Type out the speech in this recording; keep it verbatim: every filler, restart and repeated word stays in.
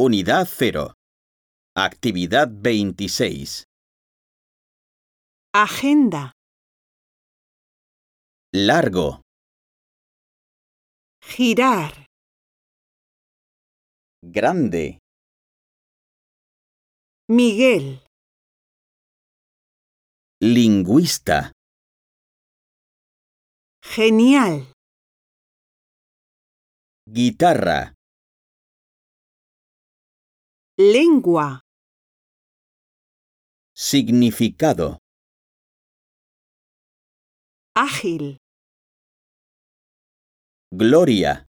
Unidad cero. Actividad veintiséis. Agenda. Largo. Girar. Grande. Miguel. Lingüista. Genial. Guitarra. Lengua. Significado. Ágil. Gloria.